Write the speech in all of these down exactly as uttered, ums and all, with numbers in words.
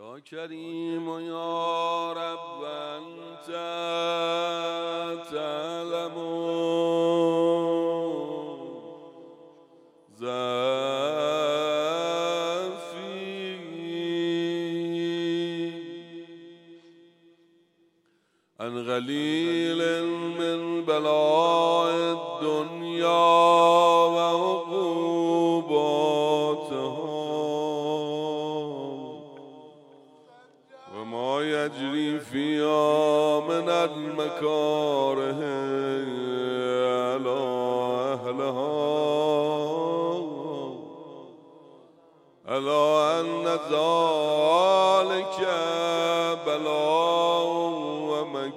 یا کریم و یا رب انت تعلم ضعفی عن قلیل من بلاء الدنیا و عقوباتها و ما یجری فیها من المکاره علی اهلها الا ان ذلك بلاء و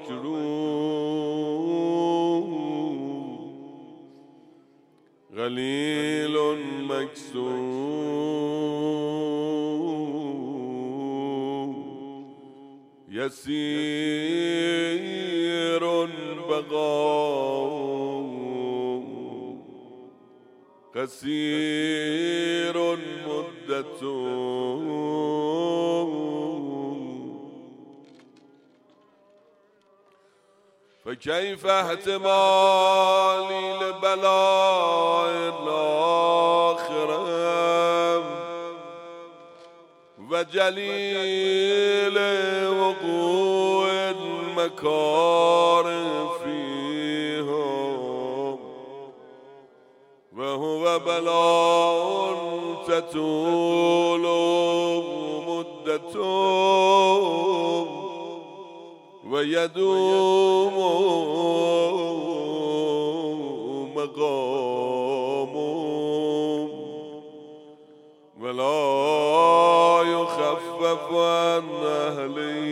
مکروه قلیل مکسور یسیر بقاء قصیر مدت فكيف احتمالي لبلاء الآخرة وجليل وقوع المكاره فيها وهو بلاء تطول مدته ويدوم مقام ولا يخفف عن أهله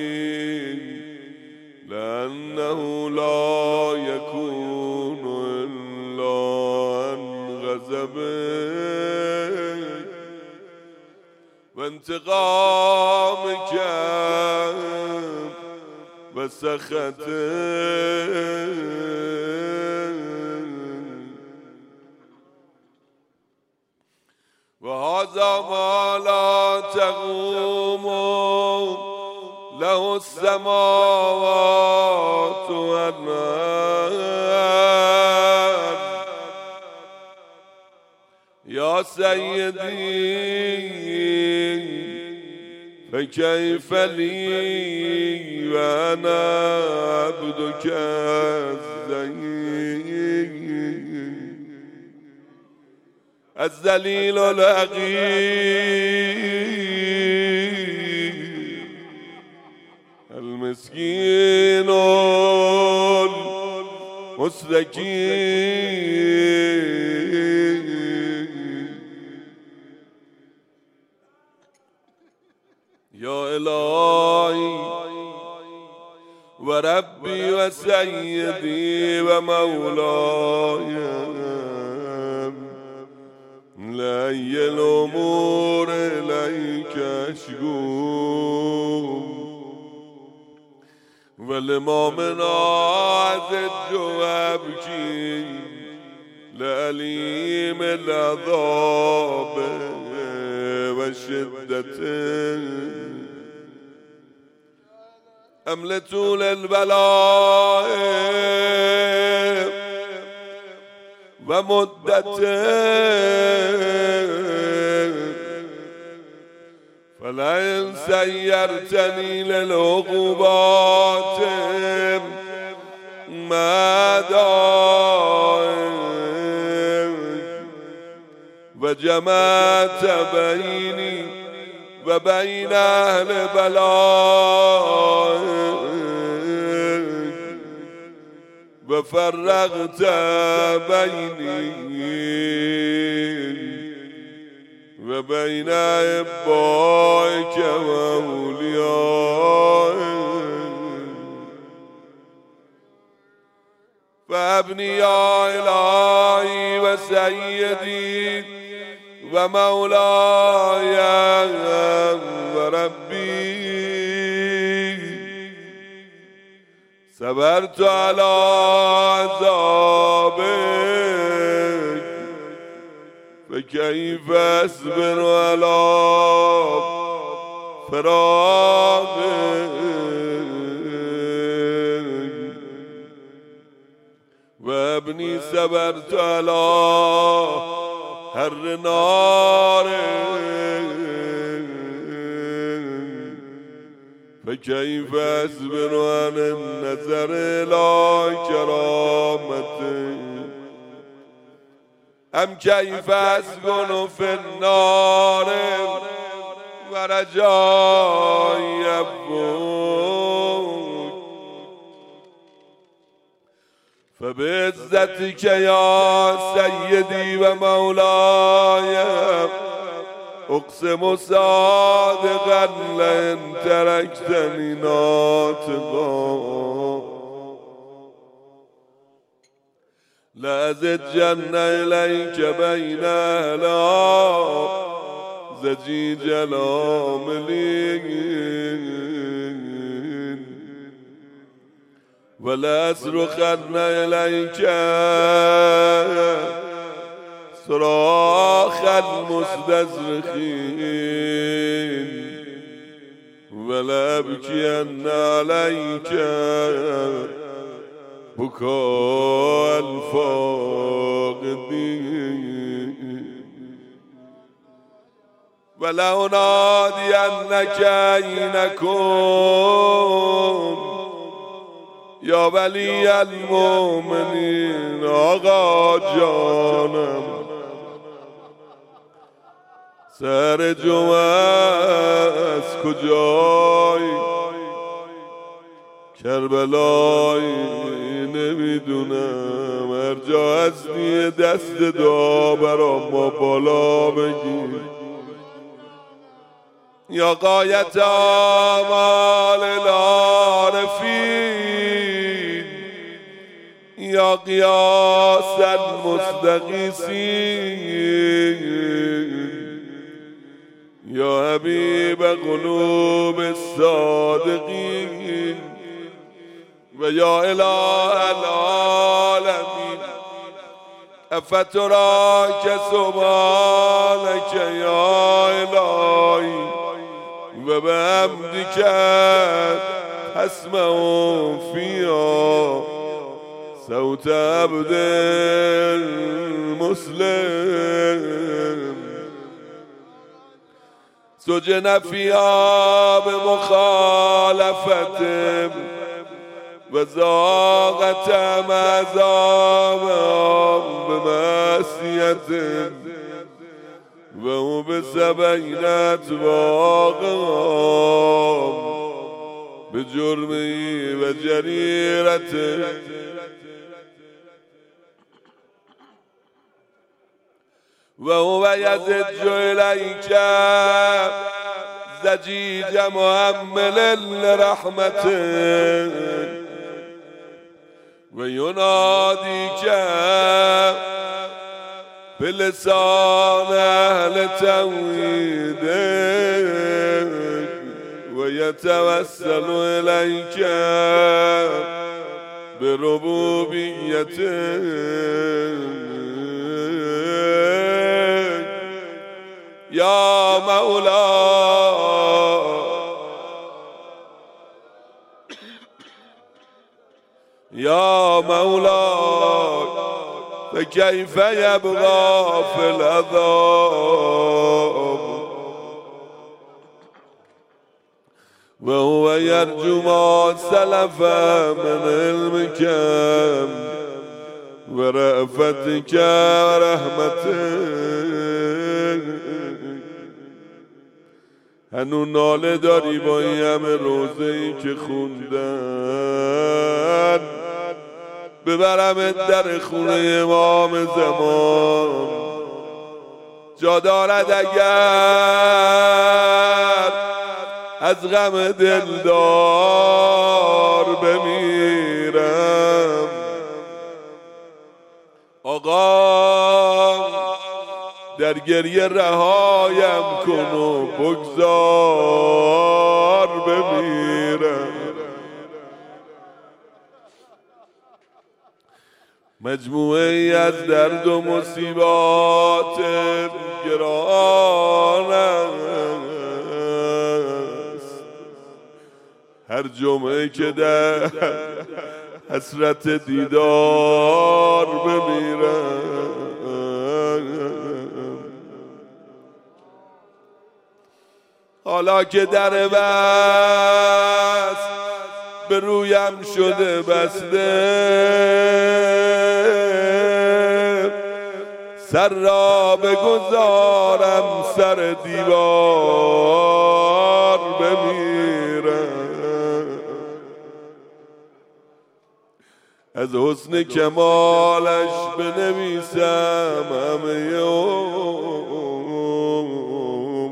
لأنه لا يكون إلا عن غضبه وانتقامك وسخطه وهذا ما لا تقوم له السماوات والأرض يا سيدي فكيف لي وأنا عبدك الذليل الحقير المسكين المستكين يا إلهي وربي وسيدي ومولاي لأي الأمور إليك أشكو ولما من أعزج وأبكي لأليم العذاب وشدته أملت للبلاء ومدته فلئن سيرتني للعقوبات مدى وجمعت بيني وبين أهل بلاء وفرغت بيني وبين أحبائك وأوليائك فابني يا إلهي وسيدي ومولاي وربي صبرت على عذابك فكيف أصبر على فراق و ابنی صبرت علی هر نار فكيف أصبر عن النظر إلى كرامته أم كيف أسكن في النار ورجائي يبكون فبعزتك يا سيدي ومولاي اقسم صادقا لئن تركتني ناطقا لأزجن إليك بين أهلا زجيج العاملين ولأصرخن إليك صراخ المستصرخين ولأبكين عليك بكاء الفاقدين ولأنادينك أينكم يا ولي المؤمنين آقا جانم سر جمعه از کجایی کربلایی نمیدونم هر جا هستی دست دعا برام ما بالا بگیر یا غایت آمال العارفین یا قیاس المستغیثین یا حبیب قلوب الصادقین و یا اله العالمین افتراک سبحانک یا الهی و بحمدک اسمع فیها صوت عبد مسلم سجن فيها بمخالفة وزاغت مذابا بمعصية وهو بسبعين أطباقا بجرمه وجريرته وهو يزج إليك زجيج محمل لرحمته ويناديك بلسان أهل توحيدك ويتوسل إليك بربوبيتك يا مولاي يا مولاي فكيف يبغى في العذاب وهو يرجو ما سلف من علمك ورأفتك ورحمتك هنو ناله داری با این همه روزه‌ای که خوندن ببرم در خونه امام زمان جا دارد اگر از غم دلدار بمیرم آقا در گریه رهایم کن و بگذار بمیرم مجموعه ای از درد و مصیبات گرانم هر جمعه که در حسرت دیدار بمیرم. حالا که در بس به رویم شده بسته، سر را بگذارم سر دیوار بمیرم. از حسن کمالش بنویسم همه عمر،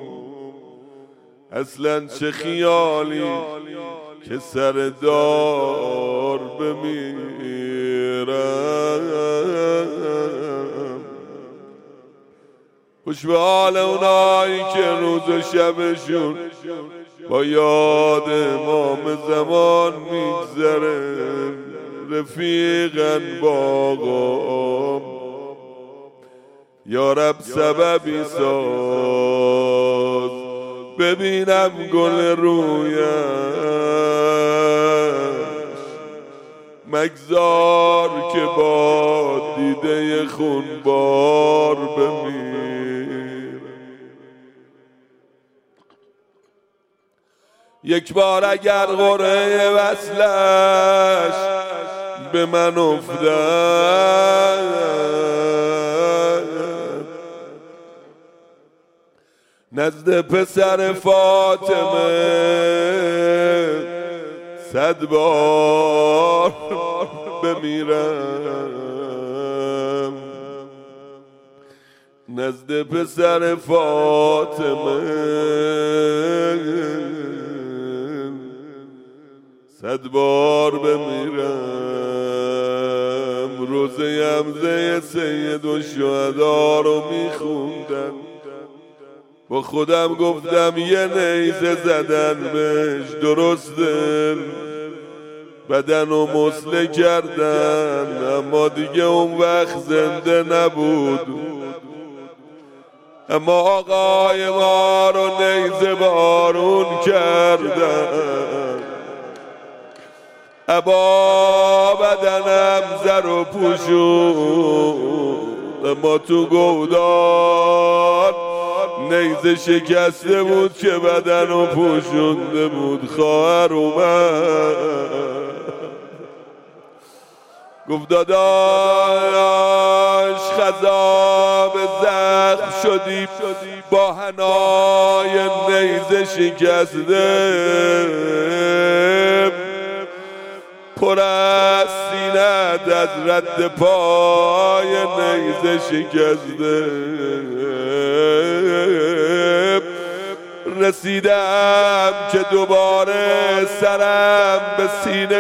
اصلا چه خیالی که سر دار بمیرم. خوش به حال اونایی که روز و شبشون با یاد امام زمان میگذره، رفیقن با آقا. یا رب سببی ساز ببینم گل رویش، مگذار که با دیده خونبار بمیر. یک بار اگر قرعه وصلش به من افتد، نزد پسر فاطمه صد بار بمیرم. نزد پسر فاطمه صد بار بمیرم. روزه حمزه سید الشهدا رو میخوندم، با خودم گفتم یه نیزه زدن بهش درسته، بدن و مسله کردن، اما دیگه اون وقت زنده نبود. اما آقای ما رو نیزه بارون کردن، ابا بدنم زر و پوشون، اما تو گودان نیزه شکسته بود که بدن و پوشونده بود. خواهر اومد گفت داداش خضا به زخم شدی، با حنای نیزه شکسته، پر از سینت از رد پای نیزه شکسته. رسیدم که دوباره سرم به سینه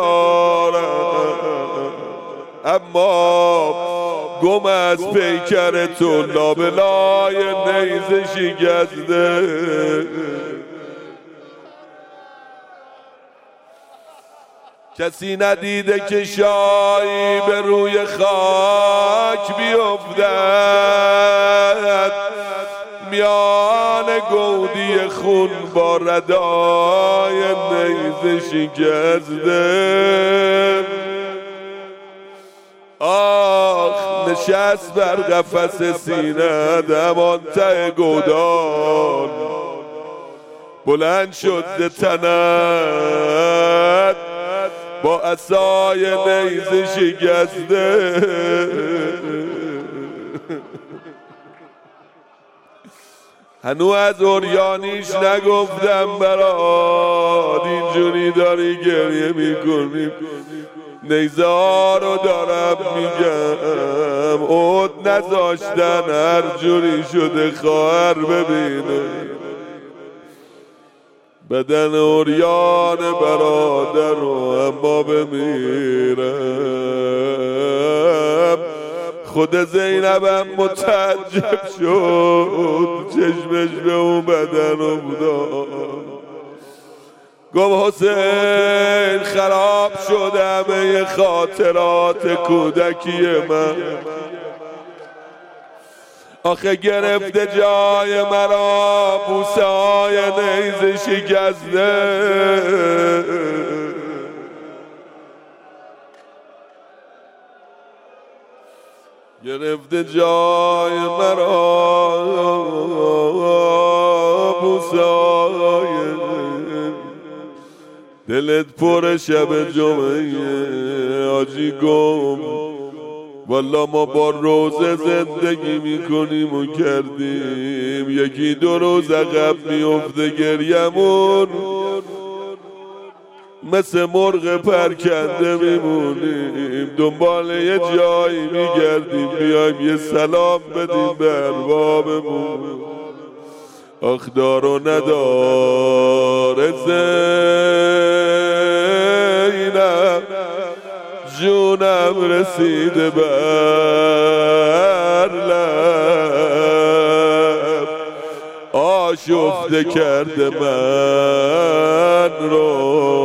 گذارم، اما گم از پیکر تو لابلای نیزه شکسته. کسی ندیده که شایی به روی خاک بیفتد، میان گودی خون با ردای نیزه شکسته. آخ نشست بر قفس سینه دمان ته گودان، بلند شد تنت با عصای نیزه شکسته. هنو از اوریانیش نگفتم برات، اینجوری داری گریه میکنیم، نیزه ها رو دارم میگم، عود نذاشتن هر جوری شده خواهر ببینه. بدن اوریان برادر رو اما بمیرم. خود زینبم متعجب شد، چشمش به اون بدن افتاد، گفت حسین خراب شد همه خاطرات کودکی من، آخه گرفته جای مرا بوسه های نیزه شکسته، گرفته جای مرا بوسه های، دلت پر شب جمعه آجی گم. والا ما با روزه زندگی میکنیم و کردیم، یکی دو روز عقب میفته گریمون، مثل مرغ پرکنده میمونیم دنبال یه جایی میگردیم بیایم یه سلام بدیم به اربابمون. آخ دار و ندار زینب جونم رسیده بر لب، آشفته کرده من رو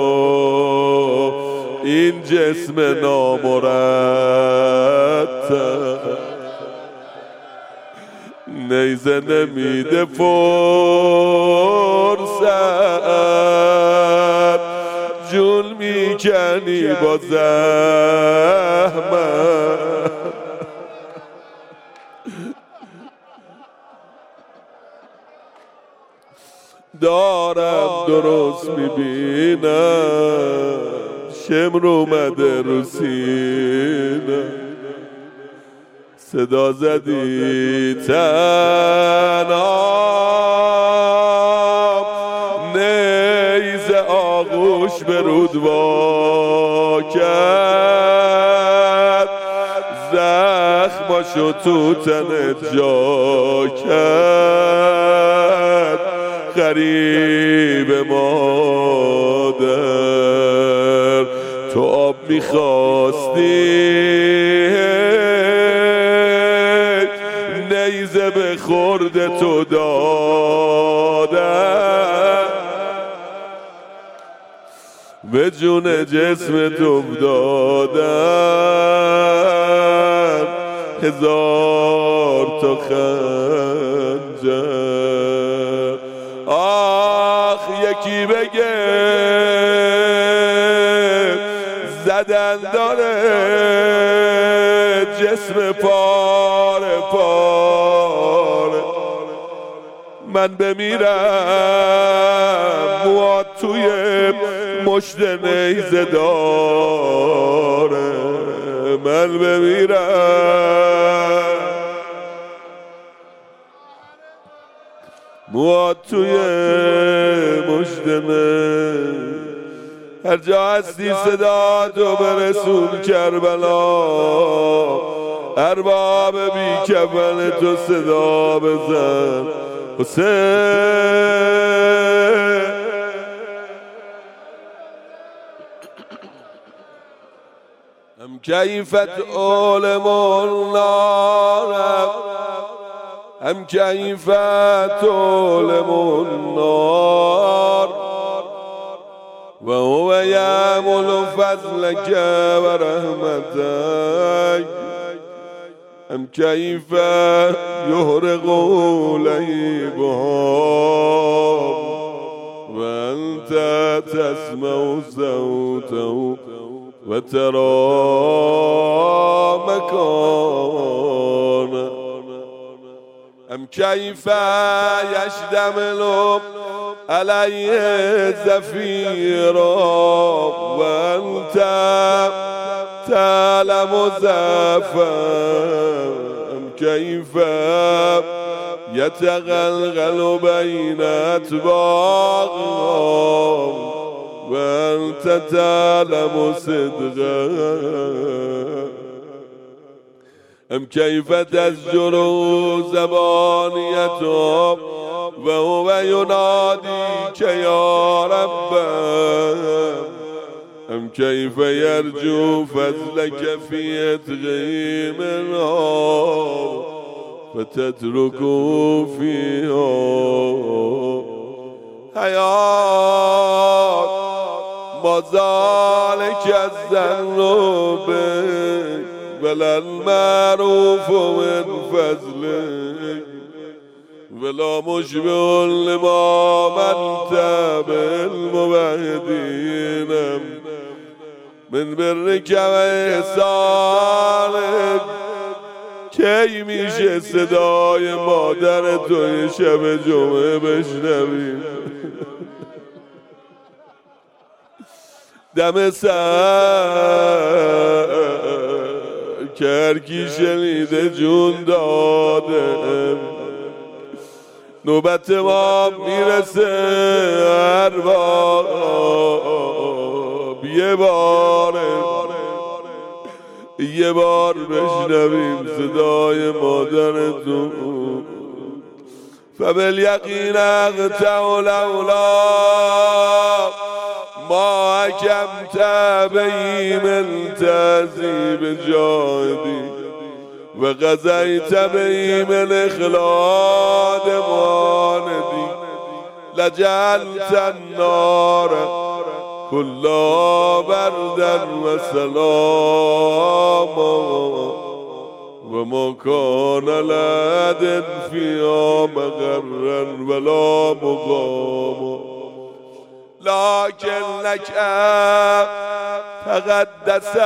این جسم نامرتب، نیزه نمیده فرصت، جون میکنی با زحمت. دارم درست میبینم شمر اومده رو سینه، صدا زدی تنام، نیزه آغوش به رود وا کرد، زخماشو تو تنت جا کرد. غریب مادر تو آب میخواستی، نیزه به خورد تو دادن، به جون جسم تو دادن هزار تا خنجر. آخ یکی بگه زدن داره جسم پاره پاره، من بمیرم موات توی مشت نیزه داره، من بمیرم موات توی مشت نیزه. هر جا هستی صدا تو برسون کربلا، ارباب بی کفن تو صدا بزن حسین. هم کیفت علم النار، هم کیفت علم النار، و هو یعمل فضلک و رحمتک، هم کیف یحرق لیبها و انت تسمع صوته و ترى مکانه. هم کیف یشتمل علیه زفیرا و انت تعلم زفر، هم کیف یتغلغل بین اطباقها و انت تعلم صدقا، هم کیف تزجر زبانیتهم و هو ینادی که یا ربم، هم کیف یرجو فضلک فی اتقی منها فتترکو فیها حیات ما ذلک الذنوب بل المعروف من فضله. ولا مشبه لما منت بالموحدين من برك و احسانك کی میشه صدای مادر توی شب جمعه بشنویم دم سر که هرکی شنیده جون داده نوبت ما میرسه هر بار یه بار یه بار بشنویم صدای مادرتون فبالیقین اقطع لولا ما حکمت بهی من تعذیب جاهدی و قضیت بهی من اخلاد ماندی لجعلت النار كلا بردا و سلاما و ما کان لعد فیها مقرا ولا مقاما لكن لك تقدست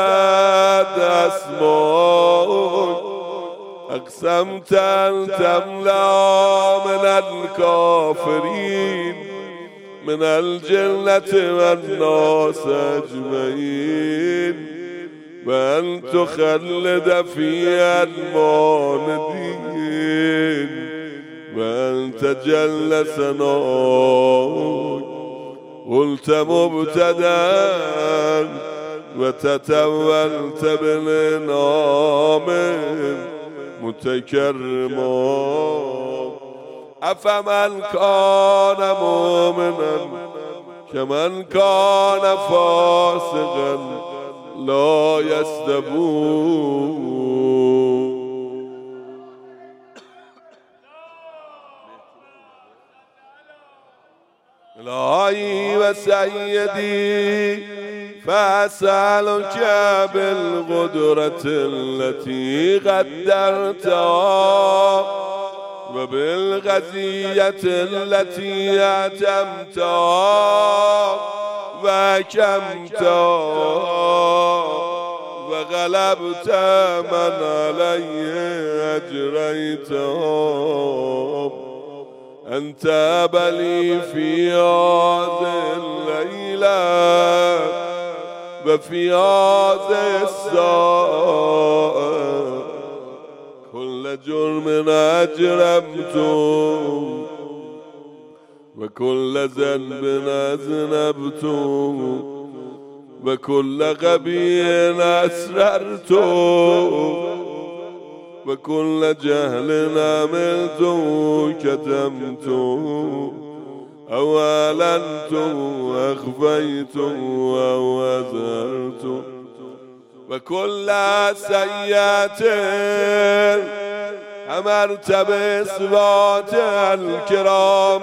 اسماء اقسمت ان تملا من الكافرين من الجنة والناس اجمعين وان تخلد فيها الماندين وان تجل ثناؤك قلت مبتدا وتتولت بالانعام متكرما افمن كان مؤمنا كمن كان فاسقا لا يستوون الهی و سیدی فاسألك بالقدرة التي قدرتها وبالغزية التي أتمتها وأكمتها وغلبت من عليه أجريتها أنت بلي في هذه الليلة وفي هذه الساعة كل جرم أجرمته وكل ذنب أذنبته وكل غبي أسررته وكل جهل عملته كتمته أو أعلنته أخفيته أو أظهرته وكل سيئة أمرت بإثبات الكرام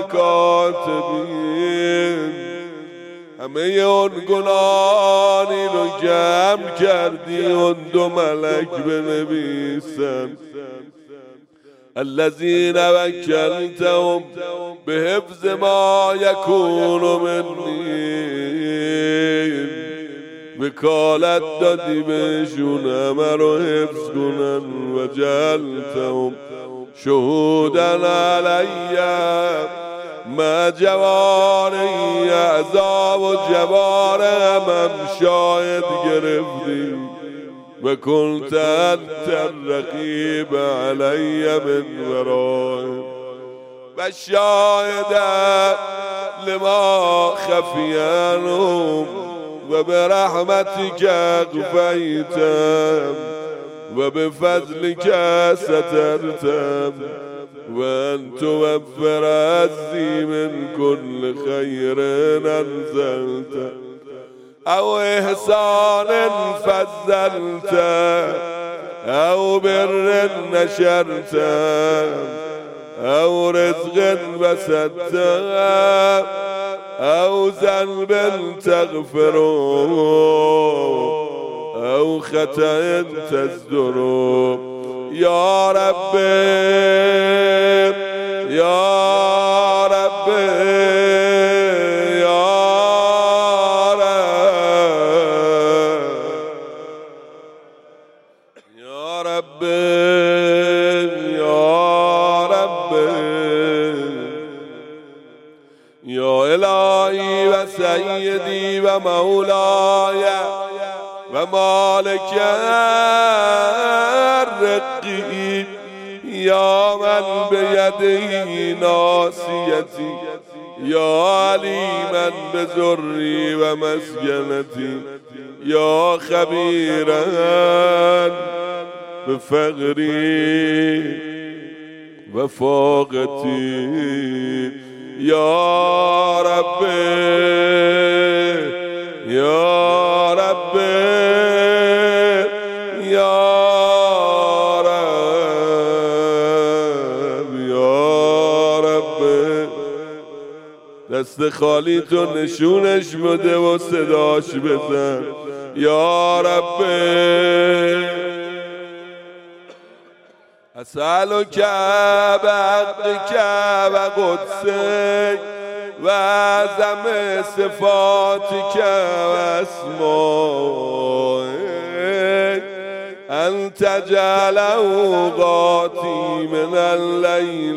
الكاتبين همه اون گناهانی رو جمع کردی اون دو ملک بنویسن الذين وكلتهم بحفظ ما يكون مني وکالت دادی بهشون همه رو حفظ کنن و جعلتهم شهودا علی ما جواری اعضا و جوارم هم شاید گرفتی و کنت انت الرقیب علی من ورائم و شاید لما خفی عنهم و برحمتک اغفیتم و بفضلک سترتم وأن توفر عزي من كل خير أنزلت أو إحسان فضلت أو بر نشرت أو رزق بسطت أو ذنب تغفره أو خطأ تزدره یا رب یا رب یا رب یا رب یا الهی و سیدی و مولای و مالک الرقی یا من بیدی ناصیتی یا علیما بذری و مسکنتی یا خبیرا بفقری و فاقتی یا رب یا رب یا رب یا رب. دست خالی تو نشونش بده و صداش بزن یا رب. اسألك بحقك و قدسك و اعظم صفاتك و اسمائك ان تجعل اوقاتي من الليل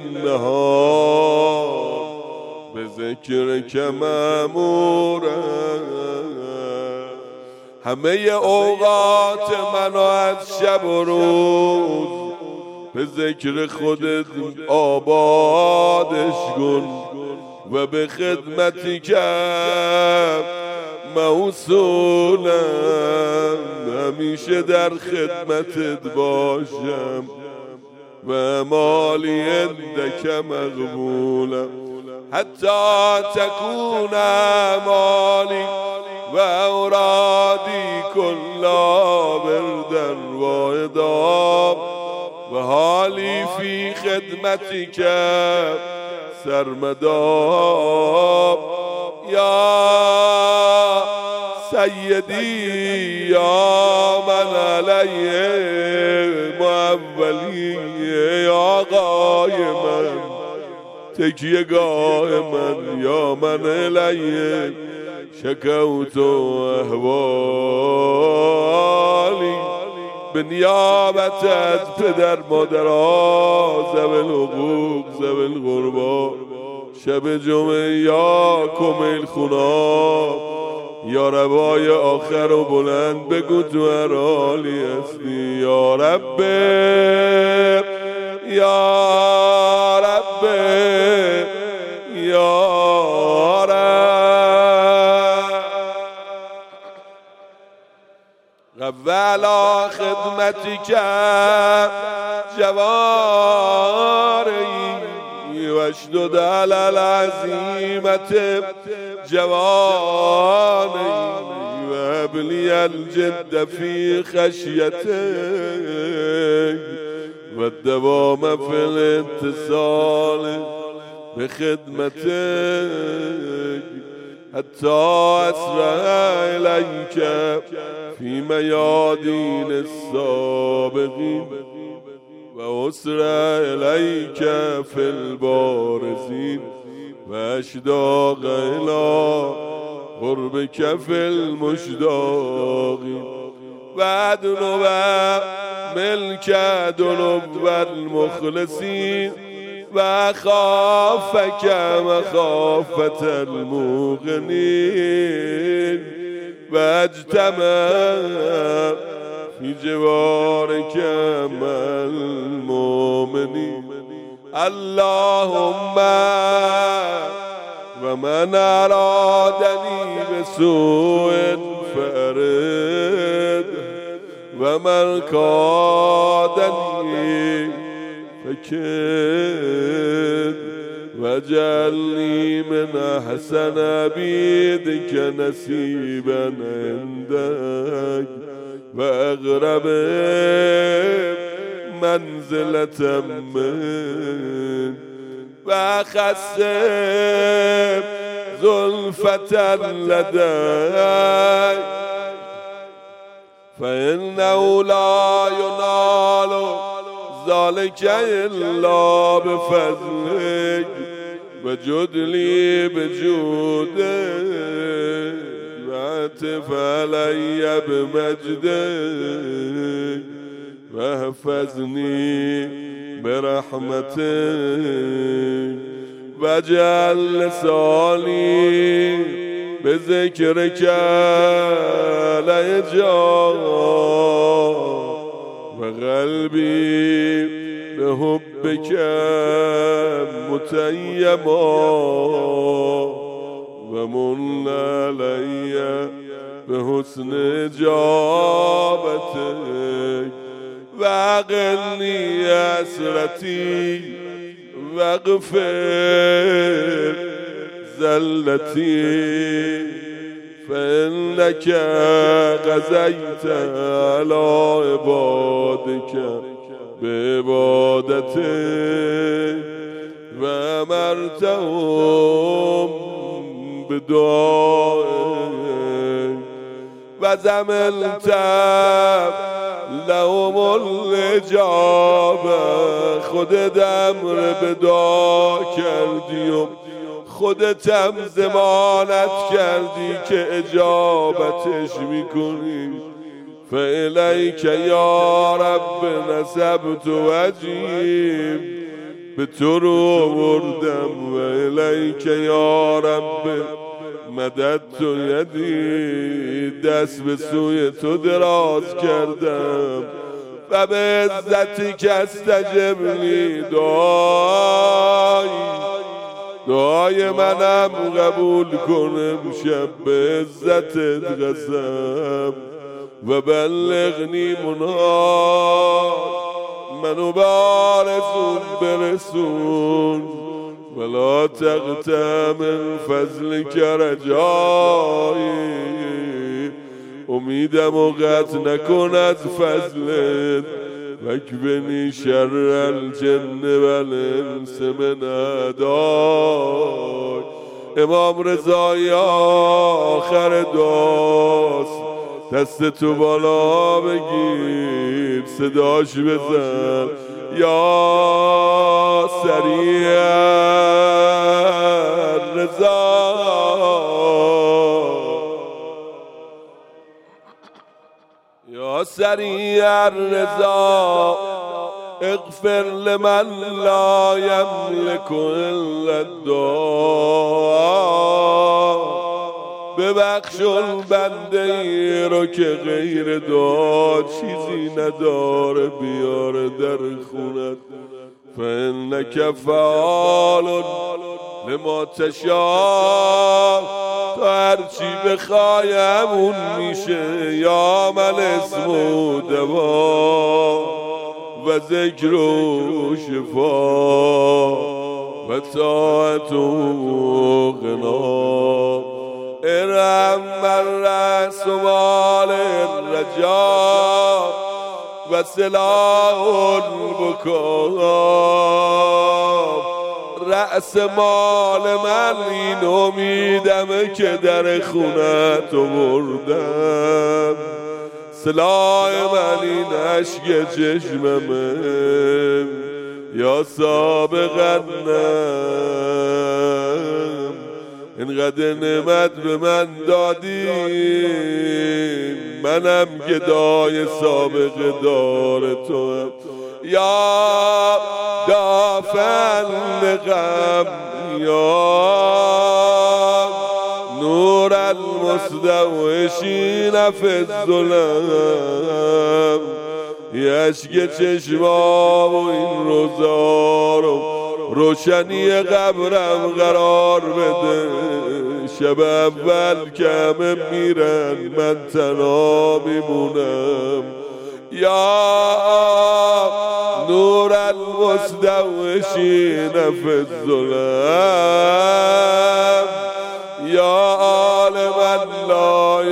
والنهار بذكرك مأمورا. همه اوقات منو از شب و روز به ذکر خودت آبادش کن و به خدمتی که موصولم همیشه در خدمتت باشم و مالی عندک مقبولم حتی تکون مالی و اورادی کلا بردن واحدا و حالی فی خدمتی که سرمدا یا سیدی یا من علیه معولی یا آقای من تکیه گاه من یا من علیه شکوت احوالی به نیابت از پدر مادرها ذوی الحقوق ذوی القربا شب جمعه یا کمیل خونا یا روای آخر و بلند بگو تو هر حالی هستی یا رب یا رب یا رب. قولا خدمتی که جواری واشدد علی العزیمت جوانی و ابلی الجد فی خشیتک و الدوام فی الاتصال بخدمتک حتی اسرع الیک فی میادین السابقین و اسرع الیک فی البارزین و اشتاق الی قربک فی المشتاقین و ادنو ملک ادنو المخلصین و خافک مخافت الموقنین و اجتمع فی جوارک مع المؤمنین. اللهم و من ارادنی بسوء فارد و من کادنی فکد و جعلنی من احسن عبیدک نصیبا عندک و اقرب منزلة من و خسب زلفة لدی فإنه لا ينال ذلك إلا بفضلك وجد لي بجودك وعطف علي بمجدك واحفظني برحمتك واجعل لساني بذكرك ليجار وقلبي بحبك متيما ومن علي بحسن إجابتك وأغني أسرتي واغفر زلتي فإنك غزيت على عبادك بعبادتك وأمرتهم بدعائك وزملت لهم الإجابة خودت امر به دعا کردیم خودت هم ضمانت کردی که اجابتش میکنی فالیک یا رب نسبت وجهی به تو رو آوردم و الیک یا رب مددت یدی دست به سوی تو دراز کردم و به عزتی که استجب لی دعای دعای منم قبول کنم شب به عزتت قسم و بلغنی منها منو به آرزون برسون ولا تقطع من فضلك رجایی امیدم و قطع نکن از فضلت وکبنی شر الجن والانس من اعدای امام رضایی آخر دعاست دست تو بالا بگیر صداش بزن یا سریع الرضا یا سریع الرضا اغفر لمن لا یملک الا الدعا ببخشون بنده ای رو که غیر دعا چیزی نداره بیاره در خونت فانک فعال لما تشاء تو هرچی بخوای همون میشه یا من اسم و دوا و ذکر و شفا و طاعت و غنا ارحم من رأس مال الرجاء و سلاح البکا رأس مال من این امیدمه که در خونت آوردم سلاح من این عشق چشممه یا سابقنم اینقدر نعمت به من دادی منم گدای سابق دار تو هم یا دافع غم یا نور المستوحشین فی الظلم یشک چشما و این روزا رو روشنی قبرم قرار بده شب اول که همه میرن من تنها میمونم یا نور المستوحشین فی الظلم یا عالم لا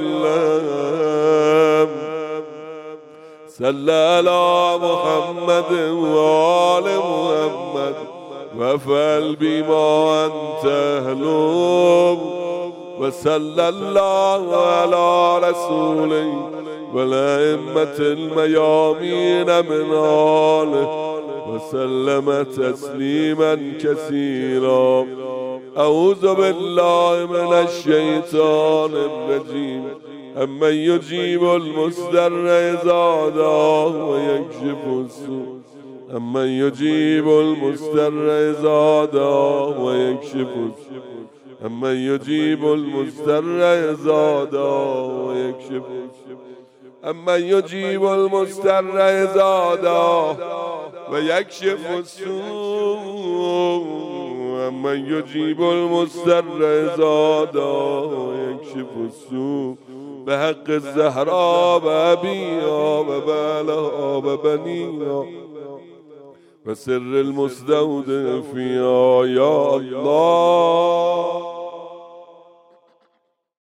یعلم صلی علی محمد و آل محمد و فعل بیما انت اهلو وصلى الله على رسوله والأئمة الميامين من آله وسلم تسليما كثيرا. أعوذ بالله من الشيطان الرجيم. أمن يجيب المضطر إذا دعاه ويكشف السوء أمن يجيب المضطر إذا دعاه ويكشف السوء أمن يجيب المضطر إذا دعاه ويكشف السوء أمن يجيب المضطر إذا دعاه ويكشف السوء أمن يجيب المضطر إذا دعاه ويكشف السوء بحق الزهراء وأبيها وبالها وبنيها وسر المستودع فيها يا الله.